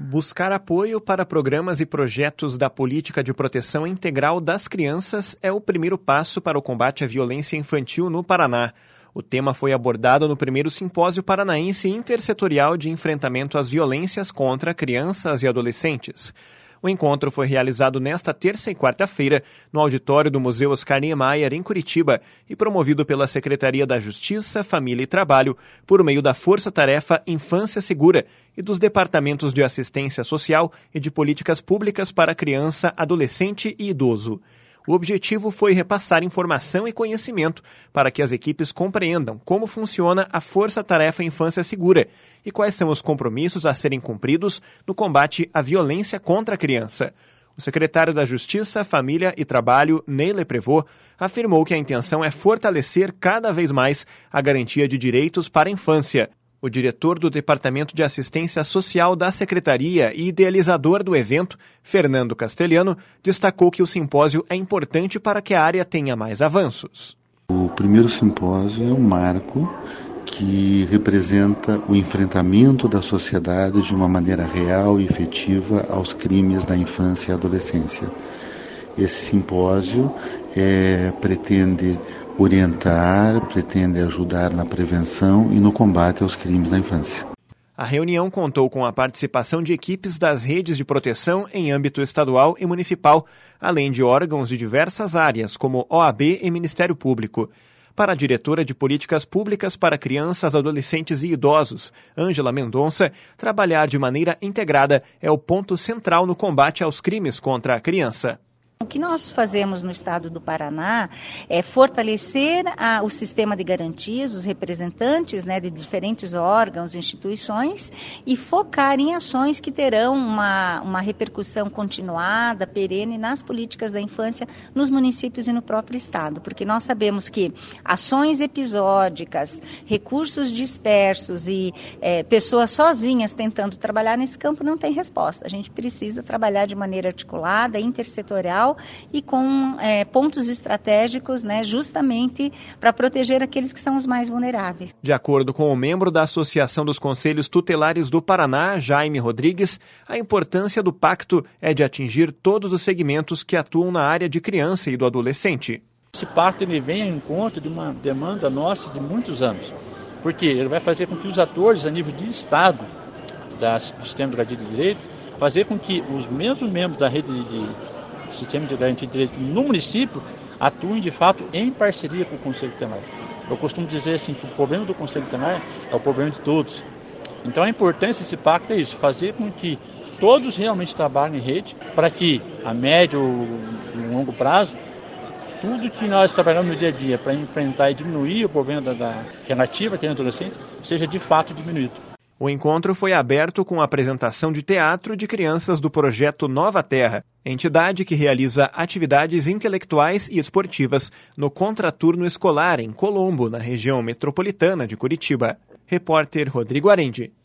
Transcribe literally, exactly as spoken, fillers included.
Buscar apoio para programas e projetos da Política de Proteção Integral das Crianças é o primeiro passo para o combate à violência infantil no Paraná. O tema foi abordado no primeiro Simpósio Paranaense Intersetorial de Enfrentamento às Violências contra Crianças e Adolescentes. O encontro foi realizado nesta terça e quarta-feira no auditório do Museu Oscar Niemeyer, em Curitiba, e promovido pela Secretaria da Justiça, Família e Trabalho, por meio da Força-Tarefa Infância Segura e dos Departamentos de Assistência Social e de Políticas Públicas para Criança, Adolescente e Idoso. O objetivo foi repassar informação e conhecimento para que as equipes compreendam como funciona a Força-Tarefa Infância Segura e quais são os compromissos a serem cumpridos no combate à violência contra a criança. O secretário da Justiça, Família e Trabalho, Neile Prevot, afirmou que a intenção é fortalecer cada vez mais a garantia de direitos para a infância. O diretor do Departamento de Assistência Social da Secretaria e idealizador do evento, Fernando Castelhano, destacou que o simpósio é importante para que a área tenha mais avanços. O primeiro simpósio é um marco que representa o enfrentamento da sociedade de uma maneira real e efetiva aos crimes da infância e adolescência. Esse simpósio é, pretende orientar, pretende ajudar na prevenção e no combate aos crimes da infância. A reunião contou com a participação de equipes das redes de proteção em âmbito estadual e municipal, além de órgãos de diversas áreas, como O A B e Ministério Público. Para a diretora de Políticas Públicas para Crianças, Adolescentes e Idosos, Ângela Mendonça, trabalhar de maneira integrada é o ponto central no combate aos crimes contra a criança. O que nós fazemos no estado do Paraná é fortalecer a, o sistema de garantias, os representantes, né, de diferentes órgãos, instituições, e focar em ações que terão uma, uma repercussão continuada, perene nas políticas da infância nos municípios e no próprio estado. Porque nós sabemos que ações episódicas, recursos dispersos e é, pessoas sozinhas tentando trabalhar nesse campo não tem resposta. A gente precisa trabalhar de maneira articulada, intersetorial, e com é, pontos estratégicos, né, justamente para proteger aqueles que são os mais vulneráveis. De acordo com o membro da Associação dos Conselhos Tutelares do Paraná, Jaime Rodrigues, a importância do pacto é de atingir todos os segmentos que atuam na área de criança e do adolescente. Esse pacto ele vem ao encontro de uma demanda nossa de muitos anos, porque ele vai fazer com que os atores a nível de Estado, da, do sistema de garantia de direito, fazer com que os mesmos membros da rede de sistema de garantia de direito no município atuem de fato em parceria com o Conselho Tutelar. Eu costumo dizer assim que o problema do Conselho Tutelar é o problema de todos. Então a importância desse pacto é isso, fazer com que todos realmente trabalhem em rede para que a médio e longo prazo tudo que nós trabalhamos no dia a dia para enfrentar e diminuir o problema da, da relativa aqui no adolescente seja de fato diminuído. O encontro foi aberto com a apresentação de teatro de crianças do projeto Nova Terra, entidade que realiza atividades intelectuais e esportivas no contraturno escolar em Colombo, na região metropolitana de Curitiba. Repórter Rodrigo Arendi.